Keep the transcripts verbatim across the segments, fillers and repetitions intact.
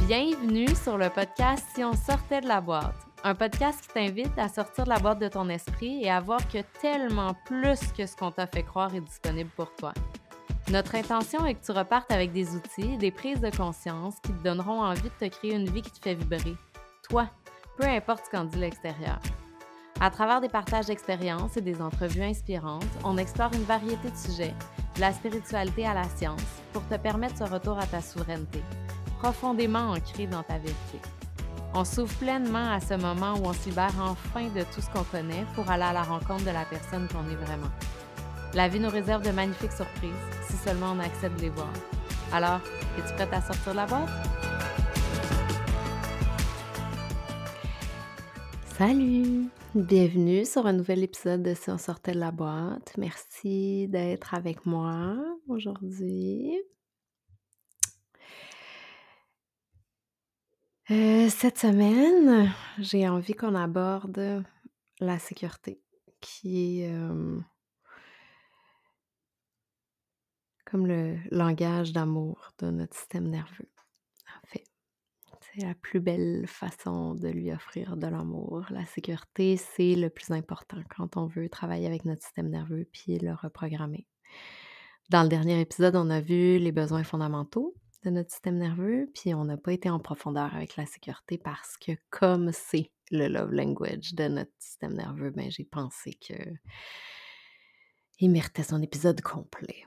Bienvenue sur le podcast Si on sortait de la boîte, un podcast qui t'invite à sortir de la boîte de ton esprit et à voir que tellement plus que ce qu'on t'a fait croire est disponible pour toi. Notre intention est que tu repartes avec des outils et des prises de conscience qui te donneront envie de te créer une vie qui te fait vibrer. Toi, peu importe ce qu'en dit l'extérieur. À travers des partages d'expériences et des entrevues inspirantes, on explore une variété de sujets, de la spiritualité à la science, pour te permettre ce retour à ta souveraineté, profondément ancré dans ta vérité. On s'ouvre pleinement à ce moment où on se libère enfin de tout ce qu'on connaît pour aller à la rencontre de la personne qu'on est vraiment. La vie nous réserve de magnifiques surprises, si seulement on accepte de les voir. Alors, es-tu prête à sortir de la boîte? Salut! Bienvenue sur un nouvel épisode de Si on sortait de la boîte. Merci d'être avec moi aujourd'hui. Euh, cette semaine, j'ai envie qu'on aborde la sécurité, qui est euh, comme le langage d'amour de notre système nerveux. En fait, c'est la plus belle façon de lui offrir de l'amour. La sécurité, c'est le plus important quand on veut travailler avec notre système nerveux puis le reprogrammer. Dans le dernier épisode, on a vu les besoins fondamentaux de notre système nerveux, puis on n'a pas été en profondeur avec la sécurité parce que comme c'est le love language de notre système nerveux, ben j'ai pensé que il méritait son épisode complet.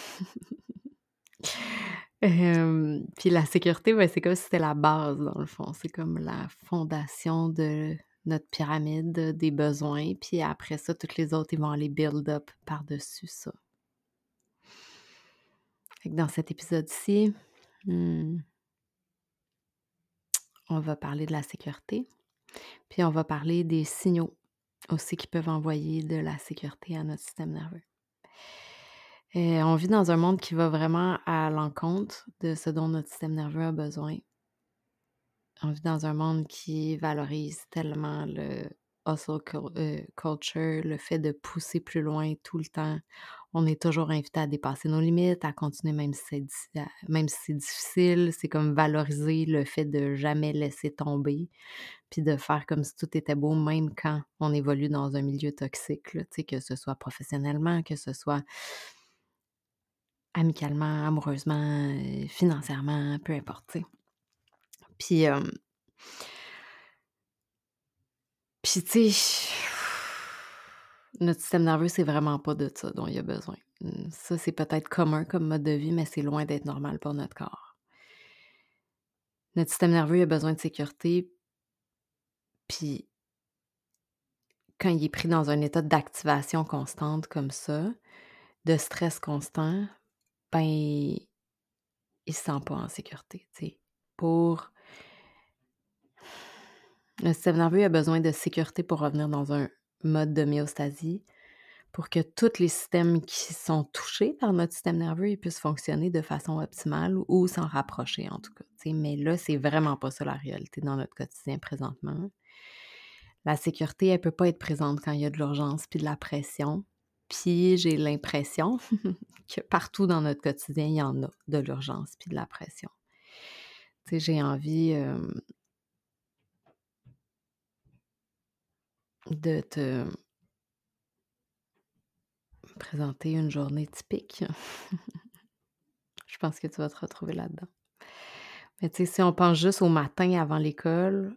Hem, puis la sécurité, ben, c'est comme si c'était la base dans le fond. C'est comme la fondation de notre pyramide des besoins, puis après ça, toutes les autres, ils vont aller build up par-dessus ça. Fait que dans cet épisode-ci, mmh, on va parler de la sécurité, puis on va parler des signaux aussi qui peuvent envoyer de la sécurité à notre système nerveux. Et on vit dans un monde qui va vraiment à l'encontre de ce dont notre système nerveux a besoin. On vit dans un monde qui valorise tellement le hustle cul- euh, culture, le fait de pousser plus loin tout le temps. On est toujours invité à dépasser nos limites, à continuer même si c'est, di- à- même si c'est difficile. C'est comme valoriser le fait de jamais laisser tomber, puis de faire comme si tout était beau, même quand on évolue dans un milieu toxique, là, tu sais, que ce soit professionnellement, que ce soit amicalement, amoureusement, euh, financièrement, peu importe, tu sais. Puis, euh, puis tu sais, notre système nerveux, c'est vraiment pas de ça dont il a besoin. Mmh, ça, c'est peut-être commun comme mode de vie, mais c'est loin d'être normal pour notre corps. Notre système nerveux, il a besoin de sécurité, puis quand il est pris dans un état d'activation constante comme ça, de stress constant, ben, il se sent pas en sécurité, tu sais. Pour le système nerveux a besoin de sécurité pour revenir dans un mode d'homéostasie, pour que tous les systèmes qui sont touchés par notre système nerveux, ils puissent fonctionner de façon optimale ou s'en rapprocher en tout cas, tu sais. Mais là, c'est vraiment pas ça la réalité dans notre quotidien présentement. La sécurité, elle peut pas être présente quand il y a de l'urgence puis de la pression. Puis j'ai l'impression que partout dans notre quotidien, il y en a de l'urgence puis de la pression. Tu sais, j'ai envie, hem, de te présenter une journée typique. Je pense que tu vas te retrouver là-dedans. Mais tu sais, si on pense juste au matin avant l'école,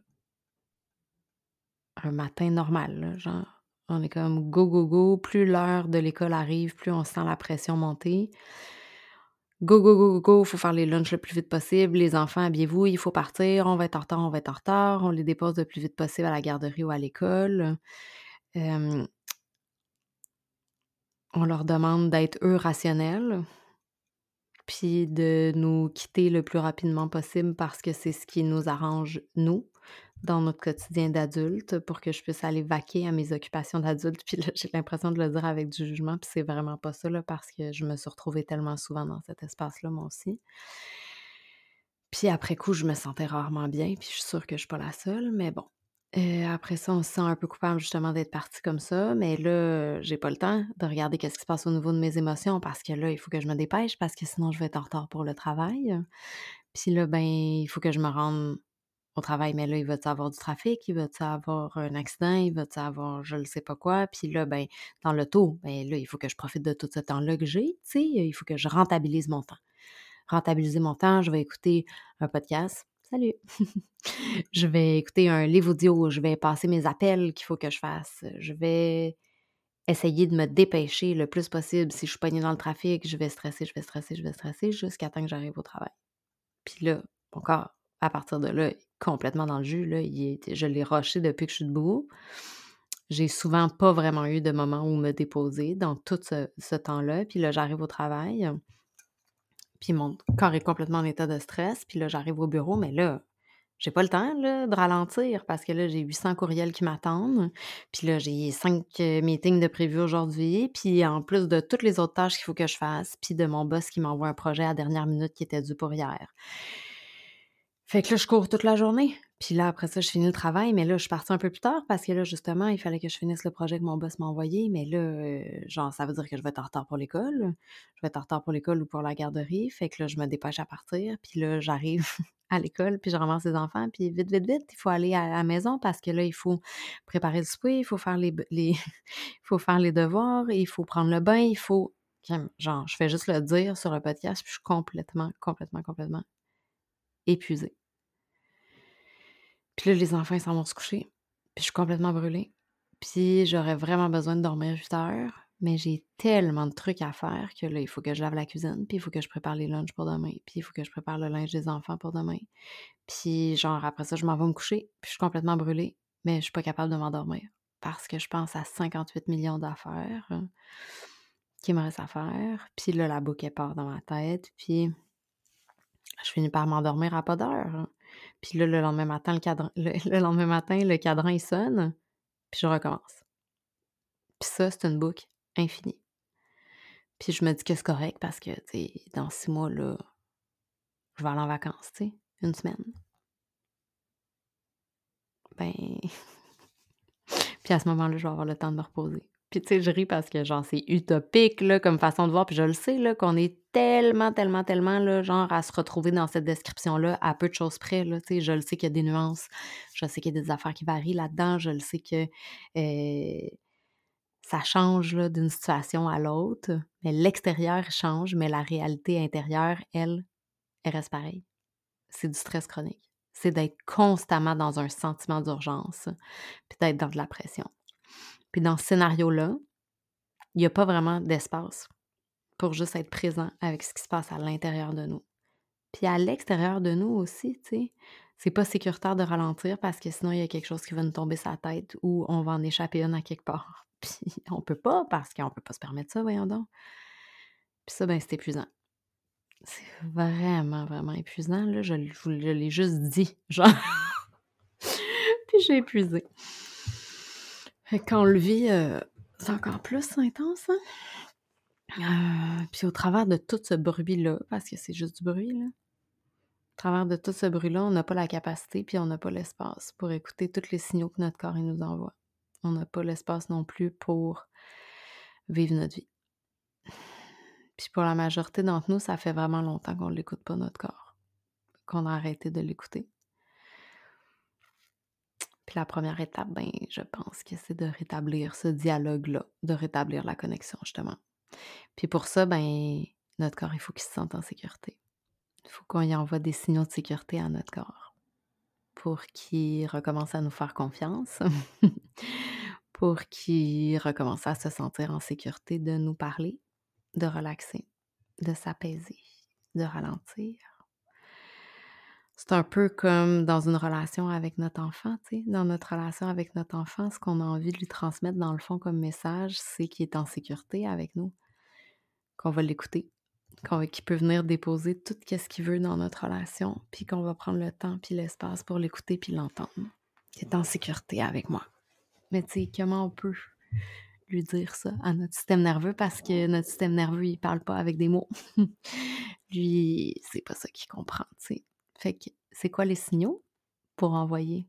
un matin normal, là, genre, on est comme go, go, go. Plus l'heure de l'école arrive, plus on sent la pression monter. Go, go, go, go, go, il faut faire les lunchs le plus vite possible. Les enfants, habillez-vous, il faut partir. On va être en retard, on va être en retard. On les dépose le plus vite possible à la garderie ou à l'école. Euh, on leur demande d'être eux rationnels, puis de nous quitter le plus rapidement possible parce que c'est ce qui nous arrange, nous, dans notre quotidien d'adulte, pour que je puisse aller vaquer à mes occupations d'adulte. Puis là, j'ai l'impression de le dire avec du jugement, puis c'est vraiment pas ça, là, parce que je me suis retrouvée tellement souvent dans cet espace-là, moi aussi. Puis après coup, je me sentais rarement bien, puis je suis sûre que je suis pas la seule, mais bon. Heu, après ça, on se sent un peu coupable justement d'être parti comme ça, mais là, j'ai pas le temps de regarder qu'est-ce qui se passe au niveau de mes émotions parce que là, il faut que je me dépêche parce que sinon je vais être en retard pour le travail. Puis là, ben, il faut que je me rende au travail, mais là, il va-tu avoir du trafic? Il va-tu avoir un accident? Il va-tu avoir je ne sais pas quoi? Puis là, ben, dans l'auto, ben là, il faut que je profite de tout ce temps-là que j'ai, tu sais, il faut que je rentabilise mon temps. Rentabiliser mon temps, je vais écouter un podcast. Salut! Je vais écouter un livre audio, je vais passer mes appels qu'il faut que je fasse, je vais essayer de me dépêcher le plus possible. Si je suis pognée dans le trafic, je vais stresser, je vais stresser, je vais stresser jusqu'à temps que j'arrive au travail. Puis là, mon corps, à partir de là, est complètement dans le jus, là, il est je l'ai rushé depuis que je suis debout. J'ai souvent pas vraiment eu de moment où me déposer dans tout ce ce temps-là. Puis là, j'arrive au travail, puis mon corps est complètement en état de stress. Puis là, j'arrive au bureau, mais là, j'ai pas le temps, là, de ralentir parce que là, j'ai huit cents courriels qui m'attendent. Puis là, j'ai cinq heu, meetings de prévus aujourd'hui. Puis en plus de toutes les autres tâches qu'il faut que je fasse, puis de mon boss qui m'envoie un projet à la dernière minute qui était dû pour hier. Fait que là, je cours toute la journée. Puis là, après ça, je finis le travail, mais là, je suis partie un peu plus tard parce que là, justement, il fallait que je finisse le projet que mon boss m'a envoyé. Mais là, heu, genre, ça veut dire que je vais être en retard pour l'école. Je vais être en retard pour l'école ou pour la garderie. Fait que là, je me dépêche à partir. Puis là, j'arrive à l'école, puis je ramasse les enfants. Puis vite, vite, vite, il faut aller à la maison parce que là, il faut préparer le souper, il faut faire les, b- les, il faut faire les devoirs, il faut prendre le bain, il faut. Crème, genre, je fais juste le dire sur le podcast, puis je suis complètement, complètement, complètement épuisée. Puis là, les enfants, ils s'en vont se coucher, puis je suis complètement brûlée. Puis j'aurais vraiment besoin de dormir huit heures, mais j'ai tellement de trucs à faire que là, il faut que je lave la cuisine, puis il faut que je prépare les lunchs pour demain, puis il faut que je prépare le linge des enfants pour demain. Puis genre, après ça, je m'en vais me coucher, puis je suis complètement brûlée, mais je suis pas capable de m'endormir parce que je pense à cinquante-huit millions d'affaires euh, qui me restent à faire. Puis là, la boucle, elle part dans ma tête, puis je finis par m'endormir à pas d'heure. Puis là, le lendemain matin, le cadran le le lendemain matin, le cadran, il sonne, puis je recommence. Puis ça, c'est une boucle infinie. Puis je me dis que c'est correct parce que, tu sais, dans six mois, là, je vais aller en vacances, tu sais, une semaine. Ben, puis à ce moment-là, je vais avoir le temps de me reposer. Puis tu sais, je ris parce que, genre, c'est utopique, là, comme façon de voir, puis je le sais, là, qu'on est tellement, tellement, tellement, là, genre, à se retrouver dans cette description-là à peu de choses près, là, tu sais. Je le sais qu'il y a des nuances, je sais qu'il y a des affaires qui varient là-dedans, je le sais que, heu, ça change, là, d'une situation à l'autre, mais l'extérieur change, mais la réalité intérieure, elle, elle reste pareille. C'est du stress chronique. C'est d'être constamment dans un sentiment d'urgence, puis d'être dans de la pression. Puis dans ce scénario-là, il y a pas vraiment d'espace pour juste être présent avec ce qui se passe à l'intérieur de nous. Puis à l'extérieur de nous aussi, tu sais, c'est pas sécuritaire de ralentir parce que sinon il y a quelque chose qui va nous tomber sur la tête ou on va en échapper une à quelque part. Puis on peut pas parce qu'on peut pas se permettre ça, voyons donc. Puis ça, ben, c'est épuisant. C'est vraiment, vraiment épuisant, là. Je l je vous je l'ai juste dit, genre, puis j'ai épuisé. Fait que quand on le vit, heu, c'est encore plus intense, hein? Heu, puis au travers de tout ce bruit-là, parce que c'est juste du bruit, là, au travers de tout ce bruit-là, on n'a pas la capacité puis on n'a pas l'espace pour écouter tous les signaux que notre corps, il nous envoie. On n'a pas l'espace non plus pour vivre notre vie. Puis pour la majorité d'entre nous, ça fait vraiment longtemps qu'on ne l'écoute pas, notre corps, qu'on a arrêté de l'écouter. Puis la première étape, ben, je pense que c'est de rétablir ce dialogue-là, de rétablir la connexion, justement. Puis pour ça, ben, notre corps, il faut qu'il se sente en sécurité. Il faut qu'on y envoie des signaux de sécurité à notre corps pour qu'il recommence à nous faire confiance, pour qu'il recommence à se sentir en sécurité de nous parler, de relaxer, de s'apaiser, de ralentir. C'est un peu comme dans une relation avec notre enfant, tu sais. Dans notre relation avec notre enfant, ce qu'on a envie de lui transmettre dans le fond comme message, c'est qu'il est en sécurité avec nous, qu'on va l'écouter, qu'on va qu'il peut venir déposer tout ce qu'il veut dans notre relation, puis qu'on va prendre le temps puis l'espace pour l'écouter puis l'entendre. Qu'il est en sécurité avec moi. Mais tu sais, comment on peut lui dire ça à notre système nerveux parce que notre système nerveux, il parle pas avec des mots. Lui, c'est pas ça qu'il comprend, tu sais. Fait que c'est quoi les signaux pour envoyer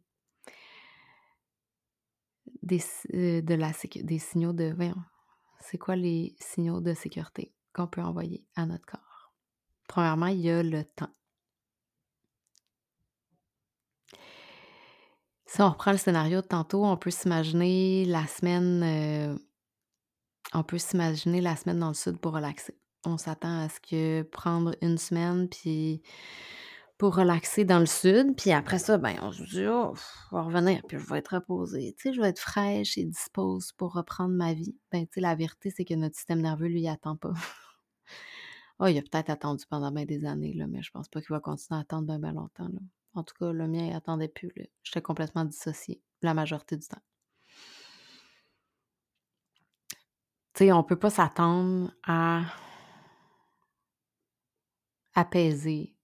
des si heu, de la sécu des signaux de voyons, c'est quoi les signaux de sécurité qu'on peut envoyer à notre corps? Premièrement, il y a le temps. Si on reprend le scénario de tantôt, on peut s'imaginer la semaine, heu, on peut s'imaginer la semaine dans le sud pour relaxer. On s'attend à ce que prendre une semaine, puis pour relaxer dans le sud, puis après ça, ben, on se dit: «Oh, je vais revenir, puis je vais être reposée, tu sais, je vais être fraîche et dispose pour reprendre ma vie». Ben, tu sais, la vérité, c'est que notre système nerveux, lui, il attend pas. Ah, il a peut-être attendu pendant bien des années, là, mais je pense pas qu'il va continuer à attendre ben, ben longtemps, là. En tout cas, le mien, il attendait plus, là. J'étais complètement dissociée la majorité du temps. Tu sais, on peut pas s'attendre à apaiser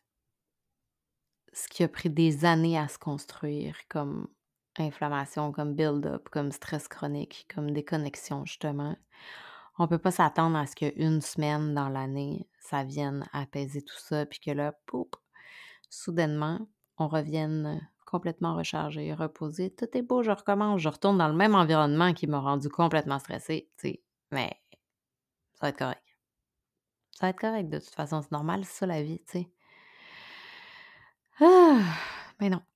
ce qui a pris des années à se construire comme inflammation, comme build-up, comme stress chronique, comme déconnexion, justement. On peut pas s'attendre à ce qu'une semaine dans l'année, ça vienne apaiser tout ça, puis que là, poup, soudainement, on revienne complètement rechargé, reposé. Tout est beau, je recommence, je retourne dans le même environnement qui m'a rendu complètement stressée, tu sais, mais ça va être correct. Ça va être correct de toute façon, c'est normal, c'est ça la vie, tu sais. Ah! Mais non.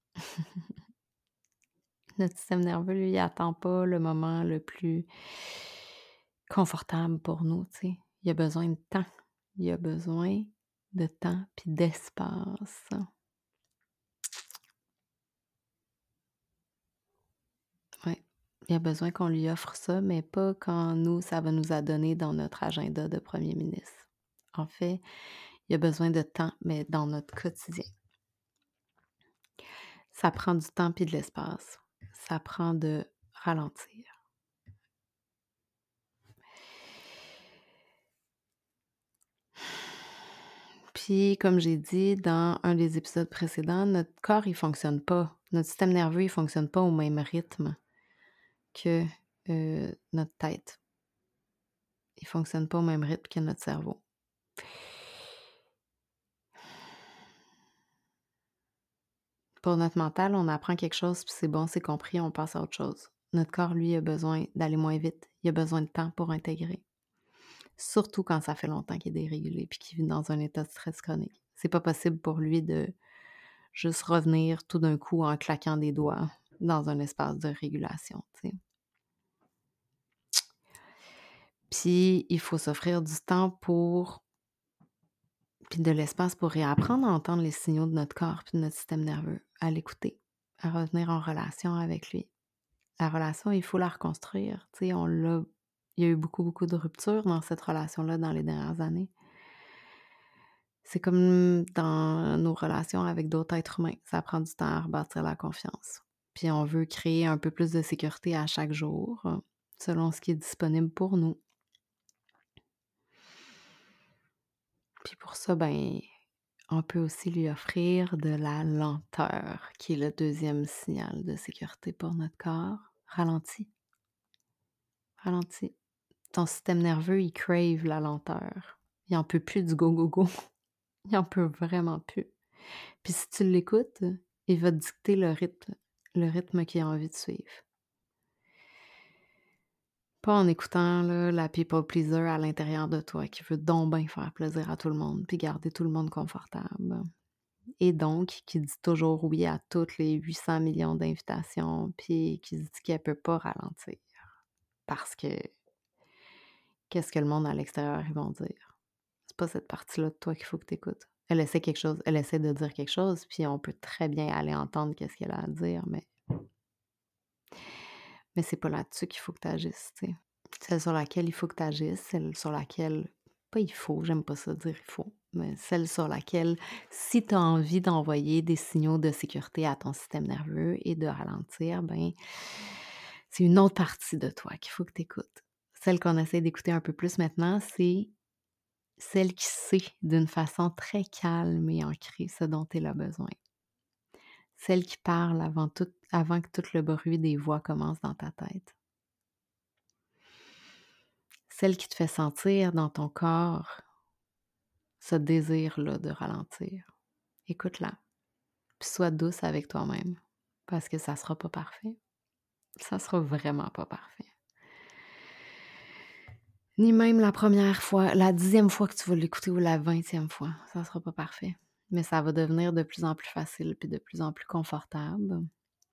Notre système nerveux, lui, il attend pas le moment le plus confortable pour nous, tu sais. Il a besoin de temps. Il a besoin de temps puis d'espace. Ouais. Il a besoin qu'on lui offre ça, mais pas quand nous, ça va nous adonner dans notre agenda de premier ministre. En fait, il a besoin de temps, mais dans notre quotidien. Ça prend du temps puis de l'espace. Ça prend de ralentir. Puis, comme j'ai dit dans un des épisodes précédents, notre corps, il fonctionne pas. Notre système nerveux, il fonctionne pas au même rythme que euh, notre tête. Il fonctionne pas au même rythme que notre cerveau. Pour notre mental, on apprend quelque chose, puis c'est bon, c'est compris, on passe à autre chose. Notre corps, lui, a besoin d'aller moins vite. Il a besoin de temps pour intégrer. Surtout quand ça fait longtemps qu'il est dérégulé puis qu'il vit dans un état de stress chronique. C'est pas possible pour lui de juste revenir tout d'un coup en claquant des doigts dans un espace de régulation, tu sais. Puis, il faut s'offrir du temps pour puis de l'espace pour réapprendre à entendre les signaux de notre corps puis de notre système nerveux, à l'écouter, à revenir en relation avec lui. La relation, il faut la reconstruire, tu sais, on l'a il y a eu beaucoup, beaucoup de ruptures dans cette relation-là dans les dernières années. C'est comme dans nos relations avec d'autres êtres humains, ça prend du temps à rebâtir la confiance. Puis on veut créer un peu plus de sécurité à chaque jour, euh, selon ce qui est disponible pour nous. Puis pour ça, ben, on peut aussi lui offrir de la lenteur, qui est le deuxième signal de sécurité pour notre corps. Ralentis, ralentis. Ton système nerveux, il crave la lenteur. Il en peut plus du go, go, go. Il en peut vraiment plus. Puis si tu l'écoutes, il va te dicter le rythme, le rythme qu'il a envie de suivre. Pas en écoutant là, la people pleaser à l'intérieur de toi qui veut donc bien faire plaisir à tout le monde puis garder tout le monde confortable. Et donc, qui dit toujours oui à toutes les huit cents millions d'invitations puis qui se dit qu'elle peut pas ralentir. Parce que qu'est-ce que le monde à l'extérieur, ils vont dire? C'est pas cette partie-là de toi qu'il faut que tu écoutes. Elle essaie quelque chose, elle essaie de dire quelque chose, puis on peut très bien aller entendre qu'est-ce qu'elle a à dire, mais mais c'est pas là-dessus qu'il faut que tu agisses, tu sais. Celle sur laquelle il faut que tu agisses, celle sur laquelle pas il faut, j'aime pas ça dire il faut, mais celle sur laquelle si tu as envie d'envoyer des signaux de sécurité à ton système nerveux et de ralentir, ben c'est une autre partie de toi qu'il faut que tu écoutes. Celle qu'on essaie d'écouter un peu plus maintenant, c'est celle qui sait d'une façon très calme et ancrée ce dont elle a besoin. Celle qui parle avant, tout, avant que tout le bruit des voix commence dans ta tête. Celle qui te fait sentir dans ton corps ce désir-là de ralentir. Écoute-la, puis sois douce avec toi-même, parce que ça sera pas parfait. Ça sera vraiment pas parfait. Ni même la première fois, la dixième fois que tu vas l'écouter ou la vingtième fois, ça sera pas parfait. Mais ça va devenir de plus en plus facile puis de plus en plus confortable.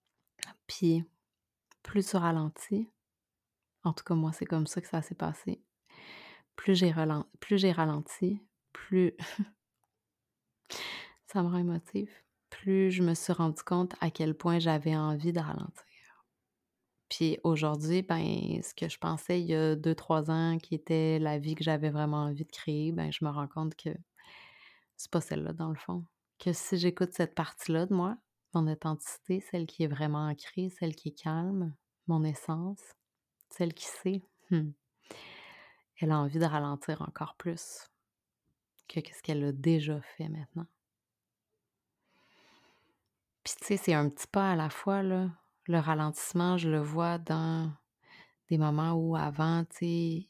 Puis plus tu ralentis, en tout cas moi c'est comme ça que ça s'est passé, plus j'ai ralen plus j'ai ralenti, plus ça me rend émotive, plus je me suis rendu compte à quel point j'avais envie de ralentir. Puis aujourd'hui, ben, ce que je pensais il y a deux trois ans qui était la vie que j'avais vraiment envie de créer, ben, je me rends compte que c'est pas celle-là dans le fond. Que si j'écoute cette partie-là de moi, mon authenticité, celle qui est vraiment ancrée, celle qui est calme, mon essence, celle qui sait, mmh, elle a envie de ralentir encore plus que qu'est-ce qu'elle a déjà fait maintenant. Puis tu sais, c'est un petit pas à la fois là. Le ralentissement, je le vois dans des moments où avant, tu sais,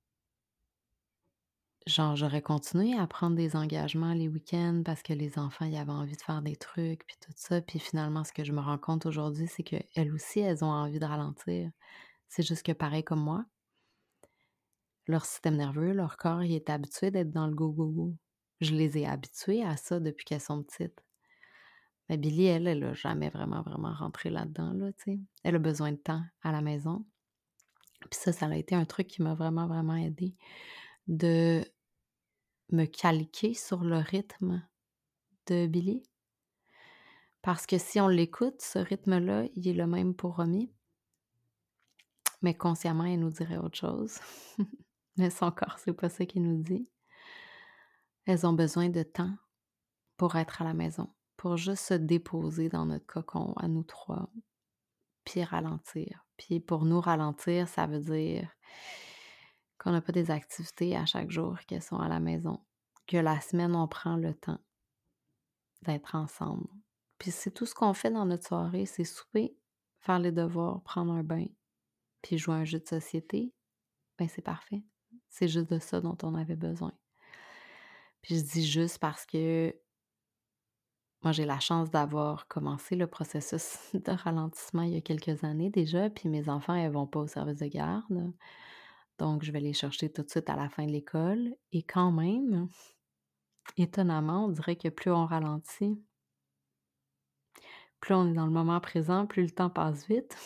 genre j'aurais continué à prendre des engagements les week-ends parce que les enfants, ils avaient envie de faire des trucs puis tout ça. Puis finalement, ce que je me rends compte aujourd'hui, c'est qu'elles aussi, elles ont envie de ralentir. C'est juste que pareil comme moi, leur système nerveux, leur corps, il est habitué d'être dans le go, go, go. Je les ai habituées à ça depuis qu'elles sont petites. Mais Billy, elle, elle a jamais vraiment, vraiment rentré là-dedans, là, tu sais. Elle a besoin de temps à la maison. Puis ça, ça a été un truc qui m'a vraiment, vraiment aidée de me calquer sur le rythme de Billy. Parce que si on l'écoute, ce rythme-là, il est le même pour Romy, mais consciemment, elle nous dirait autre chose. Mais son corps, c'est pas ça qu'il nous dit. Elles ont besoin de temps pour être à la maison, pour juste se déposer dans notre cocon à nous trois, puis ralentir. Puis pour nous, ralentir, ça veut dire qu'on n'a pas des activités à chaque jour qu'elles sont à la maison, que la semaine, on prend le temps d'être ensemble. Puis c'est tout ce qu'on fait dans notre soirée, c'est souper, faire les devoirs, prendre un bain, puis jouer à un jeu de société, ben c'est parfait. C'est juste de ça dont on avait besoin. Puis je dis juste parce que moi, j'ai la chance d'avoir commencé le processus de ralentissement il y a quelques années déjà, puis mes enfants, elles vont pas au service de garde. Donc, je vais les chercher tout de suite à la fin de l'école. Et quand même, étonnamment, on dirait que plus on ralentit, plus on est dans le moment présent, plus le temps passe vite.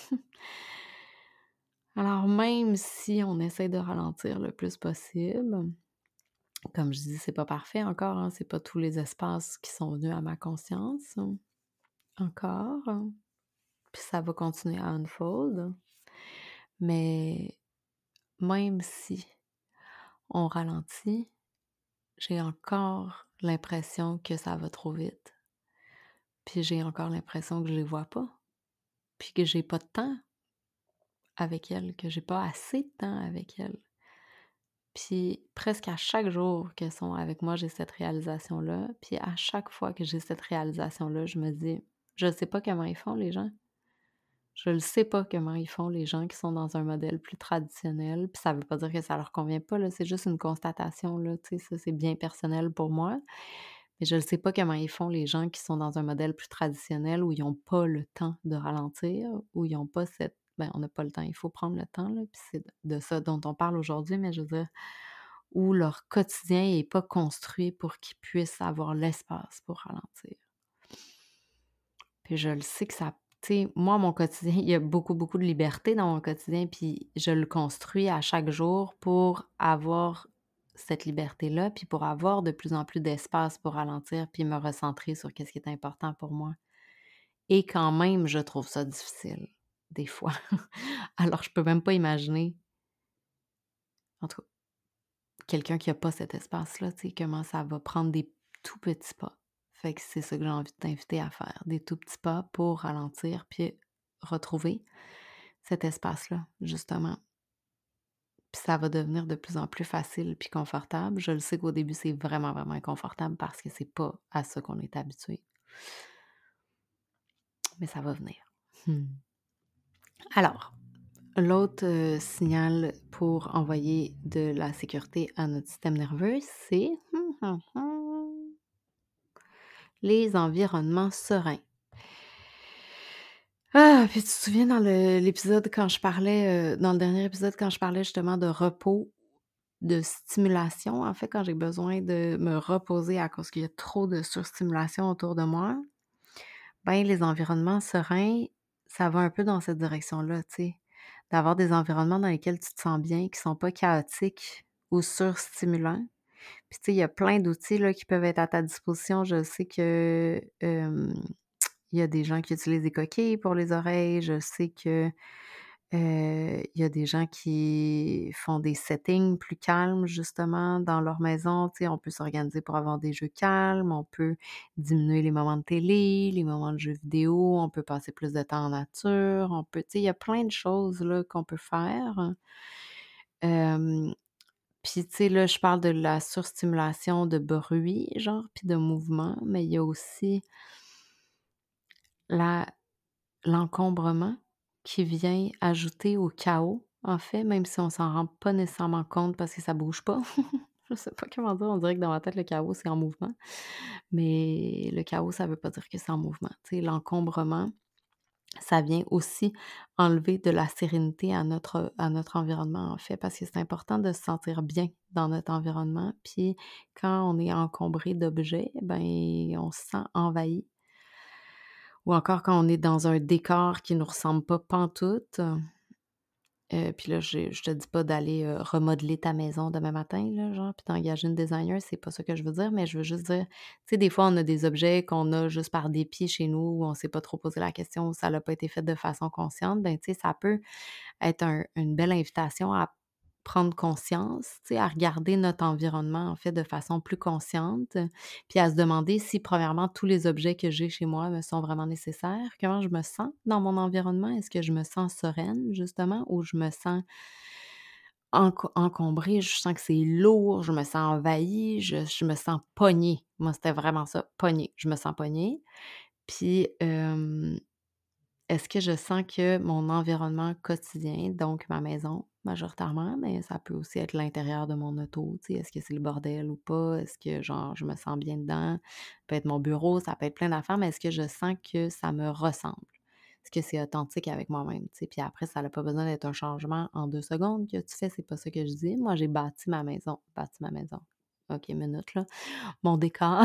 Alors, même si on essaie de ralentir le plus possible, comme je dis, c'est pas parfait encore, hein, c'est pas tous les espaces qui sont venus à ma conscience encore. Puis ça va continuer à unfold. Mais même si on ralentit, j'ai encore l'impression que ça va trop vite. Puis j'ai encore l'impression que je les vois pas. Puis que j'ai pas de temps avec elles, que j'ai pas assez de temps avec elles. Puis presque à chaque jour qu'elles sont avec moi, j'ai cette réalisation-là. Puis à chaque fois que j'ai cette réalisation-là, je me dis, je sais pas comment ils font les gens. Je le sais pas comment ils font les gens qui sont dans un modèle plus traditionnel, puis ça veut pas dire que ça leur convient pas, là, c'est juste une constatation, là, tu sais, ça c'est bien personnel pour moi. Mais je ne sais pas comment ils font les gens qui sont dans un modèle plus traditionnel où ils ont pas le temps de ralentir, où ils ont pas cette ben, on n'a pas le temps, il faut prendre le temps, là, puis c'est de de ça dont on parle aujourd'hui, mais je veux dire, où leur quotidien est pas construit pour qu'ils puissent avoir l'espace pour ralentir. Puis je le sais que ça tu sais, moi, mon quotidien, il y a beaucoup, beaucoup de liberté dans mon quotidien, puis je le construis à chaque jour pour avoir cette liberté-là, puis pour avoir de plus en plus d'espace pour ralentir, puis me recentrer sur qu'est-ce qui est important pour moi. Et quand même, je trouve ça difficile, des fois. Alors, je peux même pas imaginer, en tout cas, quelqu'un qui a pas cet espace-là, tu sais, comment ça va prendre des tout petits pas. Fait que c'est ça que j'ai envie de t'inviter à faire, des tout petits pas pour ralentir, puis retrouver cet espace-là, justement. Puis ça va devenir de plus en plus facile puis confortable. Je le sais qu'au début, c'est vraiment, vraiment inconfortable parce que c'est pas à ça qu'on est habitué. Mais ça va venir. Mmh. Alors, l'autre, heu, signal pour envoyer de la sécurité à notre système nerveux, c'est hum, hum, hum, les environnements sereins. Ah, puis tu te souviens dans le l'épisode quand je parlais, heu, dans le dernier épisode quand je parlais justement de repos, de stimulation, en fait, quand j'ai besoin de me reposer à cause qu'il y a trop de surstimulation autour de moi, ben les environnements sereins, ça va un peu dans cette direction-là, tu sais, d'avoir des environnements dans lesquels tu te sens bien, qui sont pas chaotiques ou surstimulants. Puis tu sais, il y a plein d'outils, là, qui peuvent être à ta disposition. Je sais que, hem, il y a des gens qui utilisent des coquilles pour les oreilles. Je sais que, heu, il y a des gens qui font des settings plus calmes, justement, dans leur maison. Tu sais, on peut s'organiser pour avoir des jeux calmes, on peut diminuer les moments de télé, les moments de jeux vidéo, on peut passer plus de temps en nature, on peut tu sais, il y a plein de choses, là, qu'on peut faire. Hem, puis tu sais, là, je parle de la surstimulation de bruit, genre, puis de mouvement, mais il y a aussi la l'encombrement qui vient ajouter au chaos, en fait, même si on s'en rend pas nécessairement compte parce que ça bouge pas. Je sais pas comment dire, on dirait que dans ma tête, le chaos, c'est en mouvement, mais le chaos, ça veut pas dire que c'est en mouvement. Tu sais, l'encombrement, ça vient aussi enlever de la sérénité à notre à notre environnement, en fait, parce que c'est important de se sentir bien dans notre environnement. Puis quand on est encombré d'objets, ben, on se sent envahi. Ou encore quand on est dans un décor qui nous ressemble pas pantoute. Heu, puis là, j'ai je te dis pas d'aller, heu, remodeler ta maison demain matin, là, genre, puis d'engager une designer, c'est pas ça que je veux dire, mais je veux juste dire, tu sais, des fois, on a des objets qu'on a juste par dépit chez nous, où on s'est pas trop posé la question, où ça l'a pas été fait de façon consciente, ben, tu sais, ça peut être un une belle invitation à prendre conscience, tu sais, à regarder notre environnement, en fait, de façon plus consciente, puis à se demander si, premièrement, tous les objets que j'ai chez moi me sont vraiment nécessaires. Comment je me sens dans mon environnement? Est-ce que je me sens sereine, justement, ou je me sens enco encombrée, je sens que c'est lourd, je me sens envahie, je je me sens pognée. Moi, c'était vraiment ça, pognée. Je me sens pognée. Puis, hem est-ce que je sens que mon environnement quotidien, donc ma maison majoritairement, mais ça peut aussi être l'intérieur de mon auto, tu sais, est-ce que c'est le bordel ou pas? Est-ce que genre je me sens bien dedans? Ça peut être mon bureau, ça peut être plein d'affaires, mais est-ce que je sens que ça me ressemble? Est-ce que c'est authentique avec moi-même, tu sais? Puis après, ça n'a pas besoin d'être un changement en deux secondes que tu fais, c'est pas ça que je dis. Moi, j'ai bâti ma maison, bâti ma maison. OK, minute là. Mon décor.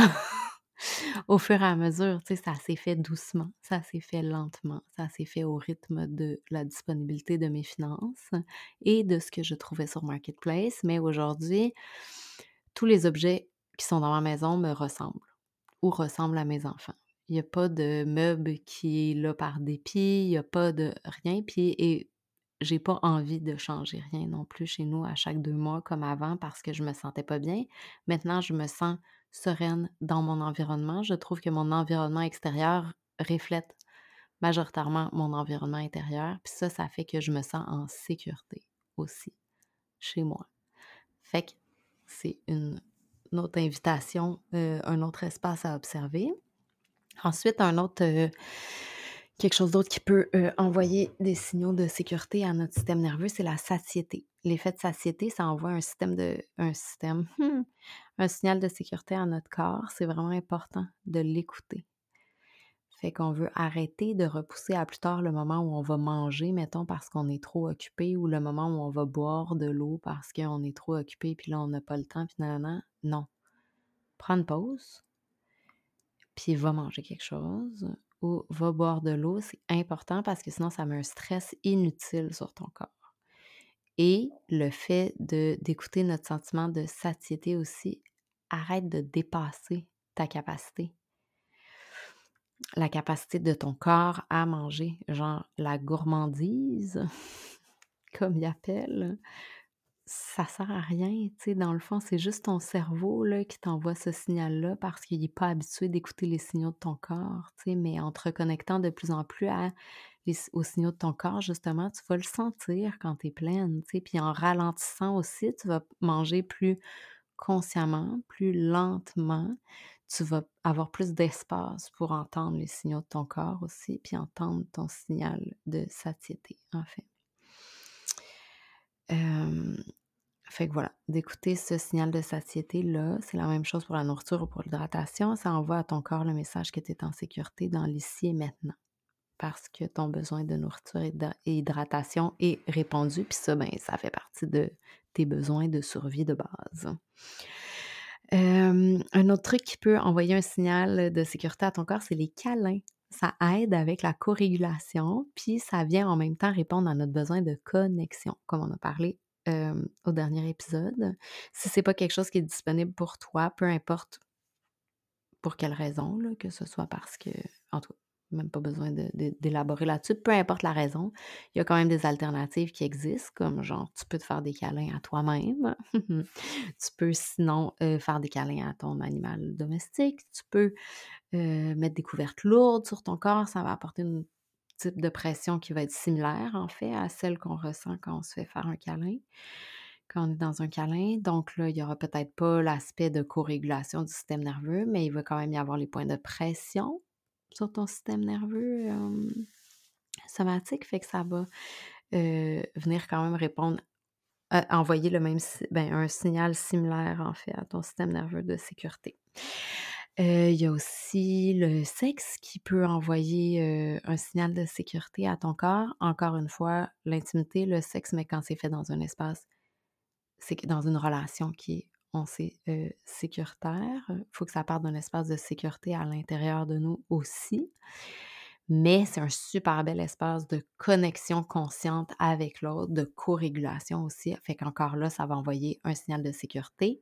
Au fur et à mesure, tu sais, ça s'est fait doucement, ça s'est fait lentement, ça s'est fait au rythme de la disponibilité de mes finances et de ce que je trouvais sur Marketplace. Mais aujourd'hui, tous les objets qui sont dans ma maison me ressemblent ou ressemblent à mes enfants. Il n'y a pas de meuble qui est là par dépit, il n'y a pas de rien. Puis, et j'ai pas envie de changer rien non plus chez nous à chaque deux mois comme avant parce que je me sentais pas bien. Maintenant, je me sens sereine dans mon environnement. Je trouve que mon environnement extérieur reflète majoritairement mon environnement intérieur. Puis ça, ça fait que je me sens en sécurité aussi chez moi. Fait que c'est une, une autre invitation, euh, un autre espace à observer. Ensuite, un autre, heu, quelque chose d'autre qui peut, heu, envoyer des signaux de sécurité à notre système nerveux, c'est la satiété. L'effet de satiété, ça envoie un système de un système, hmm, un signal de sécurité à notre corps. C'est vraiment important de l'écouter. Fait qu'on veut arrêter de repousser à plus tard le moment où on va manger, mettons, parce qu'on est trop occupé, ou le moment où on va boire de l'eau parce qu'on est trop occupé, puis là, on n'a pas le temps, puis nanana. Non. Prends une pause, puis va manger quelque chose ou va boire de l'eau, c'est important parce que sinon ça met un stress inutile sur ton corps. Et le fait de d'écouter notre sentiment de satiété aussi, arrête de dépasser ta capacité. La capacité de ton corps à manger, genre la gourmandise, comme ils appellent. Ça sert à rien, tu sais, dans le fond, c'est juste ton cerveau, là, qui t'envoie ce signal-là parce qu'il est pas habitué d'écouter les signaux de ton corps, tu sais, mais en te reconnectant de plus en plus à les aux signaux de ton corps, justement, tu vas le sentir quand tu es pleine, tu sais, puis en ralentissant aussi, tu vas manger plus consciemment, plus lentement, tu vas avoir plus d'espace pour entendre les signaux de ton corps aussi, puis entendre ton signal de satiété, en fait. Hem Fait que voilà, d'écouter ce signal de satiété-là, c'est la même chose pour la nourriture ou pour l'hydratation. Ça envoie à ton corps le message que tu es en sécurité dans l'ici et maintenant. Parce que ton besoin de nourriture et d'hy- et hydratation est répondu. Puis ça, ben, ça fait partie de tes besoins de survie de base. Euh, un autre truc qui peut envoyer un signal de sécurité à ton corps, c'est les câlins. ça aide avec la co-régulation, puis ça vient en même temps répondre à notre besoin de connexion, comme on a parlé, hem, au dernier épisode. Si c'est pas quelque chose qui est disponible pour toi, peu importe pour quelle raison, là, que ce soit parce que en tout cas, même pas besoin de de d'élaborer là-dessus, peu importe la raison, il y a quand même des alternatives qui existent, comme genre, tu peux te faire des câlins à toi-même. Tu peux sinon, heu, faire des câlins à ton animal domestique. Tu peux, heu, mettre des couvertes lourdes sur ton corps. Ça va apporter une type de pression qui va être similaire, en fait, à celle qu'on ressent quand on se fait faire un câlin, quand on est dans un câlin. Donc là, il y aura peut-être pas l'aspect de co-régulation du système nerveux, mais il va quand même y avoir les points de pression sur ton système nerveux, hem, somatique. Fait que ça va, heu, venir quand même répondre Heu, envoyer le même si ben, un signal similaire, en fait, à ton système nerveux de sécurité. Heu, il y a aussi le sexe qui peut envoyer, heu, un signal de sécurité à ton corps. Encore une fois, l'intimité, le sexe, mais quand c'est fait dans un espace, c'est que dans une relation qui est, on sait, heu, sécuritaire. Il faut que ça parte d'un espace de sécurité à l'intérieur de nous aussi. Mais c'est un super bel espace de connexion consciente avec l'autre, de co-régulation aussi. Fait qu'encore là, ça va envoyer un signal de sécurité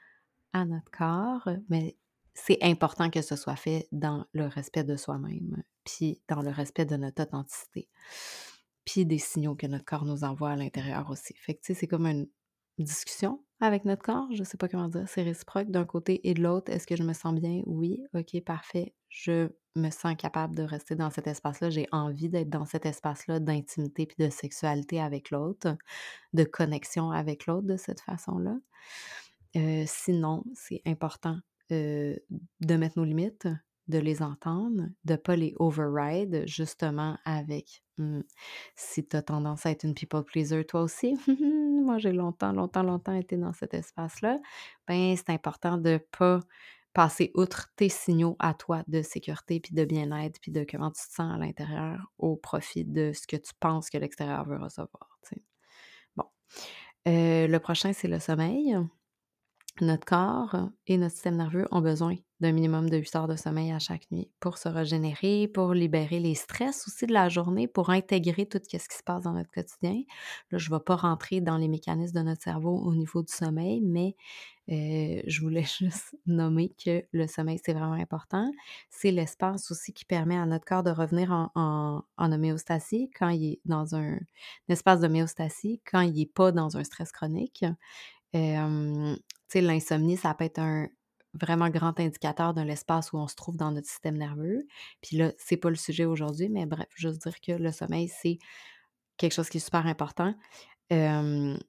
à notre corps, mais c'est important que ce soit fait dans le respect de soi-même, puis dans le respect de notre authenticité, puis des signaux que notre corps nous envoie à l'intérieur aussi. Fait que, tu sais, c'est comme une discussion avec notre corps, je sais pas comment dire, c'est réciproque d'un côté et de l'autre. Est-ce que je me sens bien? Oui, OK, parfait. Je me sens capable de rester dans cet espace-là. J'ai envie d'être dans cet espace-là d'intimité puis de sexualité avec l'autre, de connexion avec l'autre de cette façon-là. Heu, sinon, c'est important, heu, de mettre nos limites, de les entendre, de pas les override justement avec, mmh, si tu as tendance à être une people pleaser toi aussi, moi j'ai longtemps, longtemps, longtemps été dans cet espace-là, ben, c'est important de pas passer outre tes signaux à toi de sécurité puis de bien-être puis de comment tu te sens à l'intérieur au profit de ce que tu penses que l'extérieur veut recevoir, tu sais. Bon, heu, le prochain, c'est le sommeil. Notre corps et notre système nerveux ont besoin d'un minimum de huit heures de sommeil à chaque nuit pour se régénérer, pour libérer les stress aussi de la journée, pour intégrer tout ce qui se passe dans notre quotidien. Là, je ne vais pas rentrer dans les mécanismes de notre cerveau au niveau du sommeil, mais euh, je voulais juste nommer que le sommeil, c'est vraiment important. C'est l'espace aussi qui permet à notre corps de revenir en, en, en homéostasie quand il est dans un, un espace d'homéostasie, quand il n'est pas dans un stress chronique. Hem, tu sais, l'insomnie, ça peut être un vraiment grand indicateur de l'espace où on se trouve dans notre système nerveux. Puis là, c'est pas le sujet aujourd'hui, mais bref, juste dire que le sommeil, c'est quelque chose qui est super important, hem,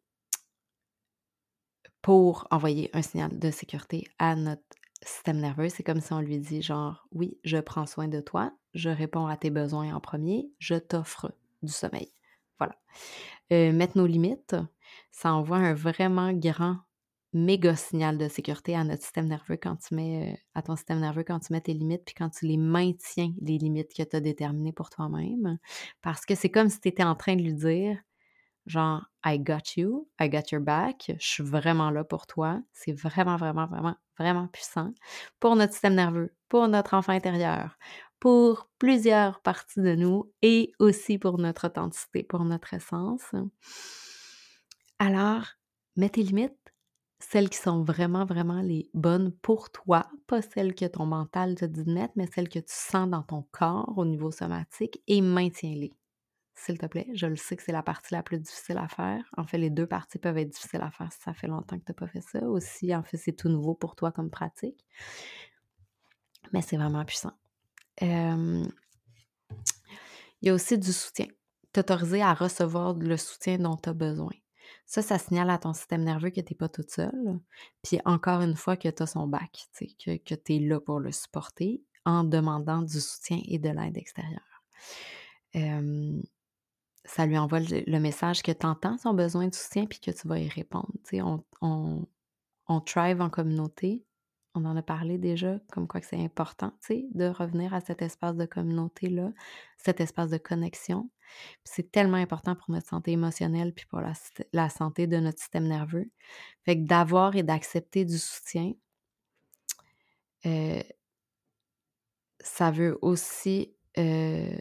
pour envoyer un signal de sécurité à notre système nerveux. C'est comme si on lui dit genre: «Oui, je prends soin de toi, je réponds à tes besoins en premier, je t'offre du sommeil». Voilà. Heu, mettre nos limites, ça envoie un vraiment grand méga signal de sécurité à notre système nerveux quand tu mets, heu, à ton système nerveux quand tu mets tes limites, puis quand tu les maintiens, les limites que tu as déterminées pour toi-même. Parce que c'est comme si tu étais en train de lui dire, genre: «I got you, I got your back, je suis vraiment là pour toi». C'est vraiment, vraiment, vraiment, vraiment puissant pour notre système nerveux, pour notre enfant intérieur, pour plusieurs parties de nous et aussi pour notre authenticité, pour notre essence. Alors, mets tes limites, celles qui sont vraiment, vraiment les bonnes pour toi, pas celles que ton mental te dit de mettre, mais celles que tu sens dans ton corps au niveau somatique et maintiens-les. S'il te plaît, je le sais que c'est la partie la plus difficile à faire. En fait, les deux parties peuvent être difficiles à faire si ça fait longtemps que tu n'as pas fait ça. Aussi, en fait, c'est tout nouveau pour toi comme pratique, mais c'est vraiment puissant. Hem, il y a aussi du soutien. T'autoriser à recevoir le soutien dont tu as besoin. Ça, ça signale à ton système nerveux que tu es pas toute seule. Puis encore une fois, que tu as son back, tu sais, que, que tu es là pour le supporter en demandant du soutien et de l'aide extérieure. Hem, Ça lui envoie le, le message que tu entends son besoin de soutien puis que tu vas y répondre. Tu sais, on, on, on thrive en communauté. On en a parlé déjà, comme quoi que c'est important, tu sais, de revenir à cet espace de communauté-là, cet espace de connexion. Puis c'est tellement important pour notre santé émotionnelle puis pour la, syst- la santé de notre système nerveux. Fait que d'avoir et d'accepter du soutien, euh, ça veut aussi euh,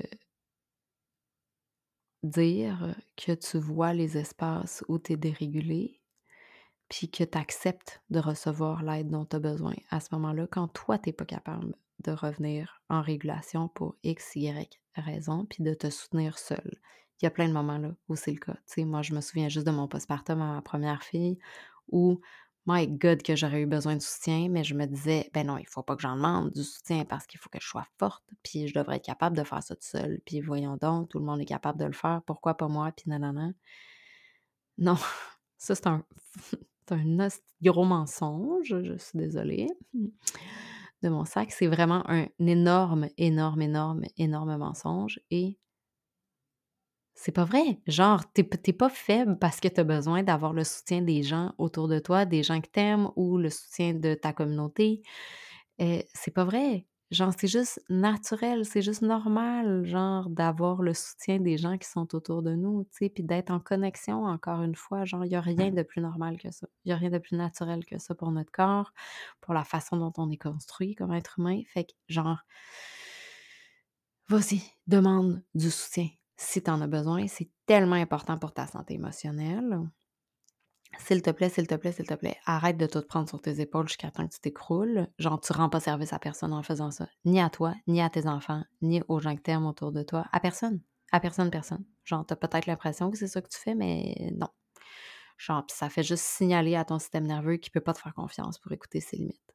dire que tu vois les espaces où tu es dérégulé, puis que tu acceptes de recevoir l'aide dont tu as besoin à ce moment-là, quand toi, tu n'es pas capable de revenir en régulation pour X, Y raison, puis de te soutenir seul. Il y a plein de moments là où c'est le cas. Tu sais, moi, je me souviens juste de mon postpartum à ma première fille où, my God, que j'aurais eu besoin de soutien, mais je me disais, ben non, il faut pas que j'en demande du soutien parce qu'il faut que je sois forte, puis je devrais être capable de faire ça toute seule. Puis voyons donc, tout le monde est capable de le faire, pourquoi pas moi, puis nanana. Non, ça c'est un, c'est un hostie de gros mensonge, je suis désolée de mon sac. C'est vraiment un énorme, énorme, énorme, énorme mensonge et c'est pas vrai. Genre, t'es p tu pas faible parce que tu as besoin d'avoir le soutien des gens autour de toi, des gens que t'aimes ou le soutien de ta communauté. Heu, c'est pas vrai. Genre, c'est juste naturel, c'est juste normal, genre, d'avoir le soutien des gens qui sont autour de nous, tu sais, puis d'être en connexion encore une fois. Genre, il y a rien de plus normal que ça. Il y a rien de plus naturel que ça pour notre corps, pour la façon dont on est construit comme être humain. Fait que, genre, vas-y, demande du soutien si tu en as besoin. C'est tellement important pour ta santé émotionnelle. S'il te plaît, s'il te plaît, s'il te plaît, arrête de tout prendre sur tes épaules jusqu'à temps que tu t'écroules. Genre, tu rends pas service à personne en faisant ça. Ni à toi, ni à tes enfants, ni aux gens que t'aimes autour de toi. À personne. À personne, personne. Genre, t'as peut-être l'impression que c'est ça que tu fais, mais non. Genre, pis ça fait juste signaler à ton système nerveux qu'il peut pas te faire confiance pour écouter ses limites.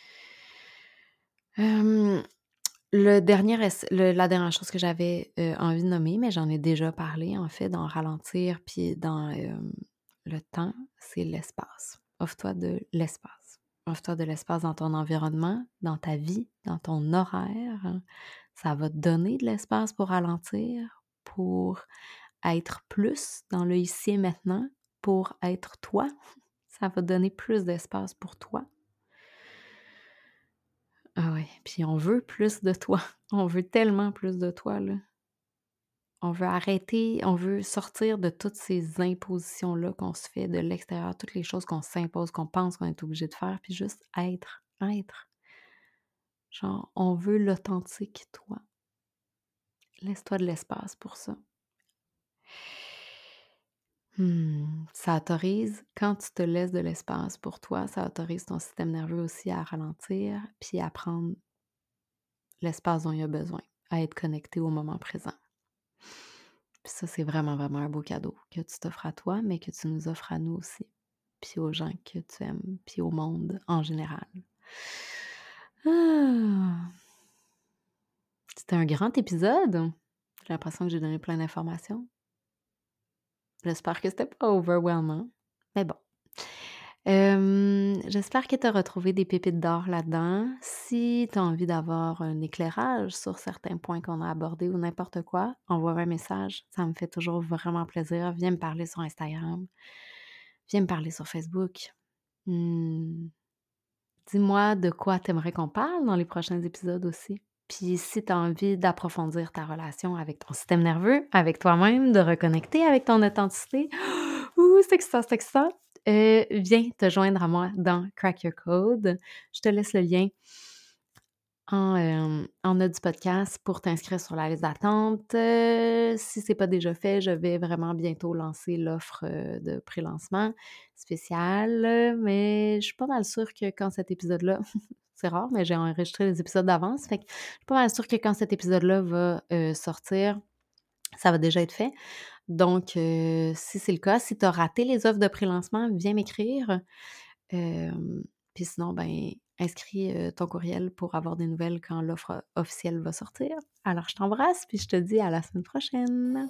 Hem, le dernier es le la dernière chose que j'avais, heu, envie de nommer, mais j'en ai déjà parlé en fait dans ralentir puis dans, hem, le temps, c'est l'espace. Offre-toi de l'espace. Offre-toi de l'espace dans ton environnement, dans ta vie, dans ton horaire. Ça va te donner de l'espace pour ralentir, pour être plus dans le ici et maintenant, pour être toi. Ça va te donner plus d'espace pour toi. Ah ouais, puis on veut plus de toi. On veut tellement plus de toi, là. On veut arrêter, on veut sortir de toutes ces impositions-là qu'on se fait de l'extérieur, toutes les choses qu'on s'impose, qu'on pense qu'on est obligé de faire, puis juste être, être. Genre, on veut l'authentique toi. Laisse-toi de l'espace pour ça. Mmh, ça autorise, quand tu te laisses de l'espace pour toi, ça autorise ton système nerveux aussi à ralentir, puis à prendre l'espace dont il a besoin, à être connecté au moment présent. Puis ça, c'est vraiment, vraiment un beau cadeau que tu t'offres à toi, mais que tu nous offres à nous aussi, puis aux gens que tu aimes, puis au monde en général. Ah! C'était un grand épisode. J'ai l'impression que j'ai donné plein d'informations. J'espère que c'était pas overwhelming, mais bon. Hem, j'espère que tu as retrouvé des pépites d'or là-dedans. Si tu as envie d'avoir un éclairage sur certains points qu'on a abordés ou n'importe quoi, envoie-moi un message. Ça me fait toujours vraiment plaisir. Viens me parler sur Instagram. Viens me parler sur Facebook. Mmh, dis-moi de quoi tu aimerais qu'on parle dans les prochains épisodes aussi. Puis si tu as envie d'approfondir ta relation avec ton système nerveux, avec toi-même, de reconnecter avec ton authenticité, ouh, c'est excitant, c'est excitant, heu, viens te joindre à moi dans Crack Your Code. Je te laisse le lien en, hem, en note du podcast pour t'inscrire sur la liste d'attente. Heu, si c'est pas déjà fait, je vais vraiment bientôt lancer l'offre, heu, de pré-lancement spéciale, mais je suis pas mal sûre que quand cet épisode-là c'est rare, mais j'ai enregistré les épisodes d'avance, fait que je suis pas mal sûre que quand cet épisode-là va, heu, sortir, ça va déjà être fait. Donc, heu, si c'est le cas, si tu as raté les offres de pré-lancement, viens m'écrire. Hem, puis sinon, ben, inscris, heu, ton courriel pour avoir des nouvelles quand l'offre officielle va sortir. Alors je t'embrasse, puis je te dis à la semaine prochaine.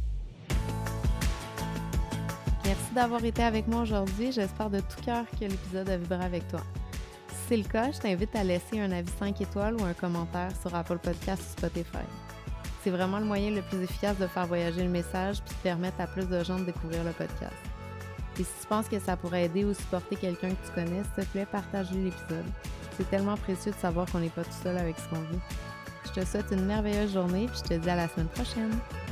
Merci d'avoir été avec moi aujourd'hui. J'espère de tout cœur que l'épisode a vibré avec toi. Si c'est le cas, je t'invite à laisser un avis cinq étoiles ou un commentaire sur Apple Podcasts ou Spotify. C'est vraiment le moyen le plus efficace de faire voyager le message puis de permettre à plus de gens de découvrir le podcast. Et si tu penses que ça pourrait aider ou supporter quelqu'un que tu connais, s'il te plaît, partage-lui l'épisode. C'est tellement précieux de savoir qu'on n'est pas tout seul avec ce qu'on vit. Je te souhaite une merveilleuse journée puis je te dis à la semaine prochaine.